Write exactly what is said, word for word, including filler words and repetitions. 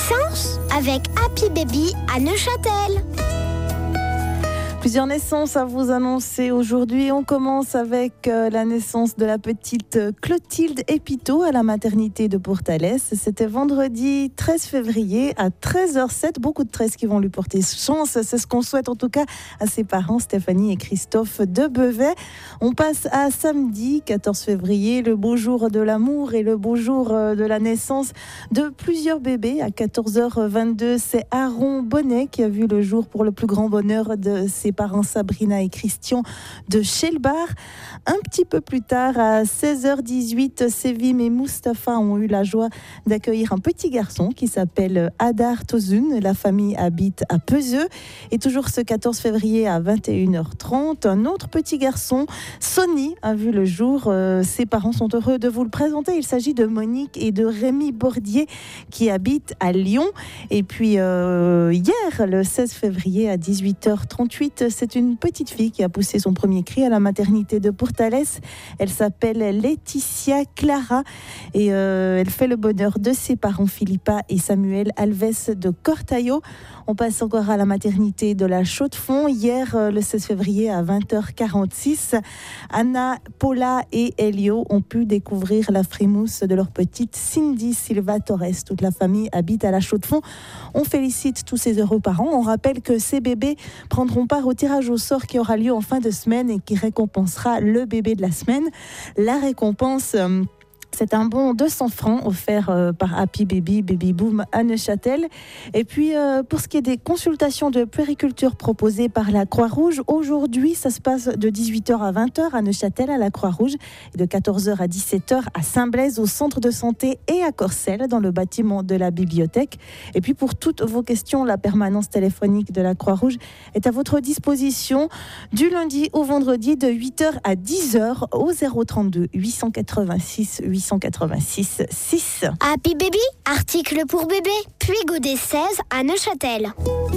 naissance avec Happy Baby à Neuchâtel. Plusieurs naissances à vous annoncer aujourd'hui. On commence avec euh, la naissance de la petite Clotilde Épiteau à la maternité de Pourtalès. C'était vendredi treize février à treize heures zéro sept. Beaucoup de treize qui vont lui porter chance. C'est ce qu'on souhaite en tout cas à ses parents Stéphanie et Christophe de Bevet. On passe à samedi quatorze février, le beau jour de l'amour et le beau jour de la naissance de plusieurs bébés. À quatorze heures vingt-deux, c'est Aaron Bonnet qui a vu le jour pour le plus grand bonheur de ses parents Sabrina et Christian de Chelbar. Un petit peu plus tard, à seize heures dix-huit, Sévim et Mustapha ont eu la joie d'accueillir un petit garçon qui s'appelle Adar Tozun. La famille habite à Peseux. Et toujours ce quatorze février à vingt et une heures trente, un autre petit garçon, Sonny, a vu le jour. Euh, ses parents sont heureux de vous le présenter. Il s'agit de Monique et de Rémi Bordier qui habitent à Lyon. Et puis euh, hier, le seize février à dix-huit heures trente-huit, c'est une petite fille qui a poussé son premier cri à la maternité de Pourtalès. Elle s'appelle Laetitia Clara et euh, elle fait le bonheur de ses parents Philippa et Samuel Alves de Cortaillot. On passe encore à la maternité de la Chaux-de-Fonds. Hier, euh, le seize février à vingt heures quarante-six, Anna, Paula et Elio ont pu découvrir la frimousse de leur petite Cindy Silva Torres. Toute la famille habite à la Chaux-de-Fonds. On félicite tous ces heureux parents. On rappelle que ces bébés prendront part au tirage au sort qui aura lieu en fin de semaine et qui récompensera le bébé de la semaine. La récompense... Euh, C'est un bon deux cents francs offert euh, par Happy Baby, Baby Boom à Neuchâtel. Et puis, euh, pour ce qui est des consultations de puériculture proposées par la Croix-Rouge, aujourd'hui, ça se passe de dix-huit heures à vingt heures à Neuchâtel, à la Croix-Rouge, et de quatorze heures à dix-sept heures à Saint-Blaise, au centre de santé, et à Corcelles, dans le bâtiment de la bibliothèque. Et puis, pour toutes vos questions, la permanence téléphonique de la Croix-Rouge est à votre disposition du lundi au vendredi de huit heures à dix heures au zéro trente-deux huit cent quatre-vingt-six huit cent quatre-vingt-six six. Happy Baby, article pour bébé, puis Godet seize à Neuchâtel.